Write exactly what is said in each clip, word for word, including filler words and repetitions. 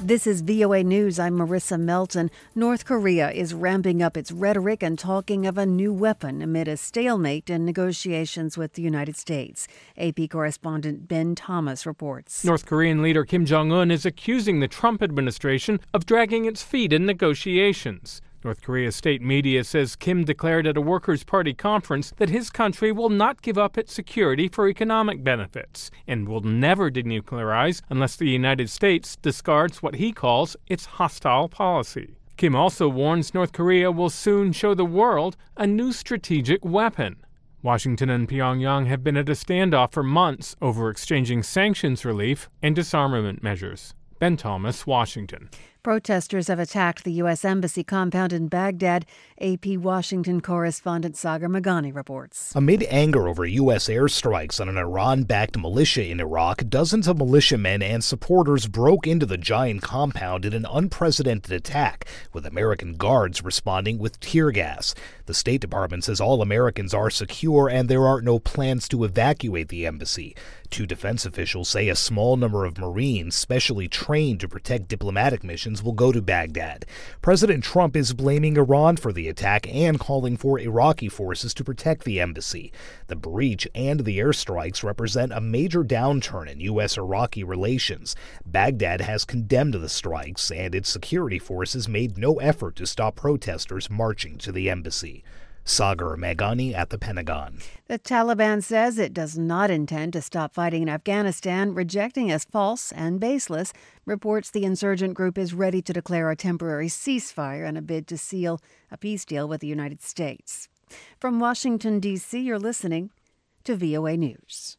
This is V O A News. I'm Marissa Melton. North Korea is ramping up its rhetoric and talking of a new weapon amid a stalemate in negotiations with the United States. A P correspondent Ben Thomas reports. North Korean leader Kim Jong-un is accusing the Trump administration of dragging its feet in negotiations. North Korea's state media says Kim declared at a Workers' Party conference that his country will not give up its security for economic benefits and will never denuclearize unless the United States discards what he calls its hostile policy. Kim also warns North Korea will soon show the world a new strategic weapon. Washington and Pyongyang have been at a standoff for months over exchanging sanctions relief and disarmament measures. Ben Thomas, Washington. Protesters have attacked the U S Embassy compound in Baghdad. A P Washington correspondent Sagar Meghani reports. Amid anger over U S airstrikes on an Iran-backed militia in Iraq, dozens of militiamen and supporters broke into the giant compound in an unprecedented attack, with American guards responding with tear gas. The State Department says all Americans are secure and there are no plans to evacuate the embassy. Two defense officials say a small number of Marines specially trained to protect diplomatic missions will go to Baghdad. President Trump is blaming Iran for the attack and calling for Iraqi forces to protect the embassy. The breach and the airstrikes represent a major downturn in U S Iraqi relations. Baghdad has condemned the strikes, and its security forces made no effort to stop protesters marching to the embassy. Sagar Meghani at the Pentagon. The Taliban says it does not intend to stop fighting in Afghanistan, rejecting as false and baseless reports the insurgent group is ready to declare a temporary ceasefire in a bid to seal a peace deal with the United States. From Washington, D C, you're listening to V O A News.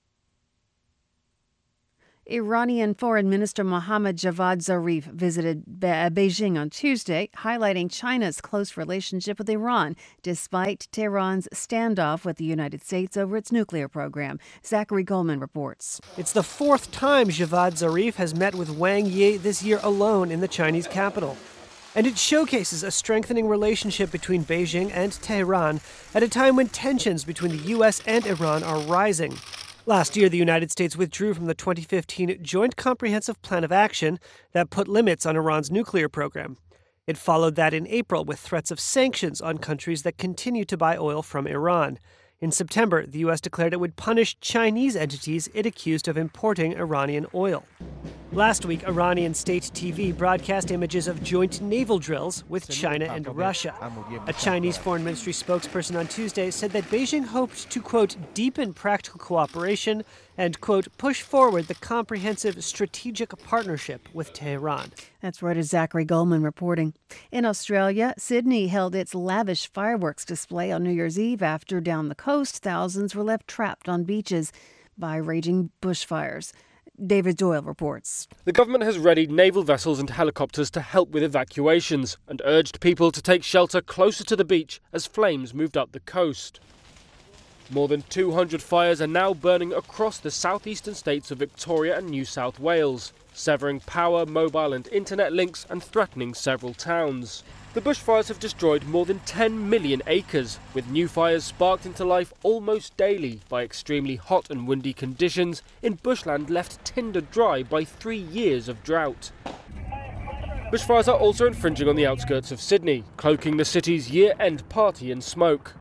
Iranian Foreign Minister Mohammad Javad Zarif visited Be- Beijing on Tuesday, highlighting China's close relationship with Iran, despite Tehran's standoff with the United States over its nuclear program. Zachary Goldman reports. It's the fourth time Javad Zarif has met with Wang Yi this year alone in the Chinese capital. And it showcases a strengthening relationship between Beijing and Tehran at a time when tensions between the U S and Iran are rising. Last year, the United States withdrew from the twenty fifteen Joint Comprehensive Plan of Action that put limits on Iran's nuclear program. It followed that in April with threats of sanctions on countries that continue to buy oil from Iran. In September, the U S declared it would punish Chinese entities it accused of importing Iranian oil. Last week, Iranian state T V broadcast images of joint naval drills with China and Russia. A Chinese foreign ministry spokesperson on Tuesday said that Beijing hoped to, quote, deepen practical cooperation and, quote, push forward the comprehensive strategic partnership with Tehran. That's Reuters' Zachary Goldman reporting. In Australia, Sydney held its lavish fireworks display on New Year's Eve after down the coast, thousands were left trapped on beaches by raging bushfires. David Doyle reports. The government has readied naval vessels and helicopters to help with evacuations and urged people to take shelter closer to the beach as flames moved up the coast. More than two hundred fires are now burning across the southeastern states of Victoria and New South Wales, severing power, mobile and internet links and threatening several towns. The bushfires have destroyed more than ten million acres, with new fires sparked into life almost daily by extremely hot and windy conditions in bushland left tinder dry by three years of drought. Bushfires are also infringing on the outskirts of Sydney, cloaking the city's year-end party in smoke.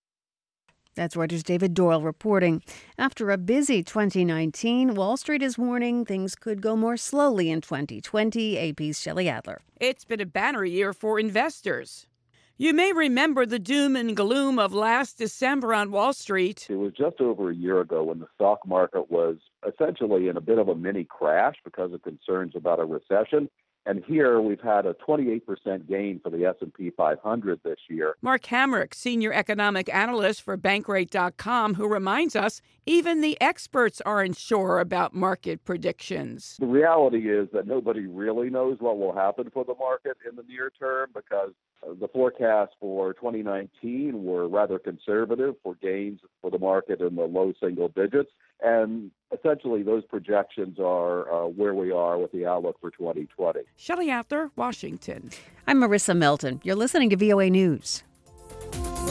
That's Reuters' David Doyle reporting. After a busy twenty nineteen, Wall Street is warning things could go more slowly in twenty twenty. A P's Shelley Adler. It's been a banner year for investors. You may remember the doom and gloom of last December on Wall Street. It was just over a year ago when the stock market was essentially in a bit of a mini crash because of concerns about a recession. And here we've had a twenty-eight percent gain for the S and P five hundred this year. Mark Hamrick, senior economic analyst for Bankrate dot com, who reminds us even the experts aren't sure about market predictions. The reality is that nobody really knows what will happen for the market in the near term because the forecasts for twenty nineteen were rather conservative for gains for the market in the low single digits. And essentially, those projections are uh, where we are with the outlook for twenty twenty. Shelley Adler, Washington. I'm Marissa Melton. You're listening to V O A News.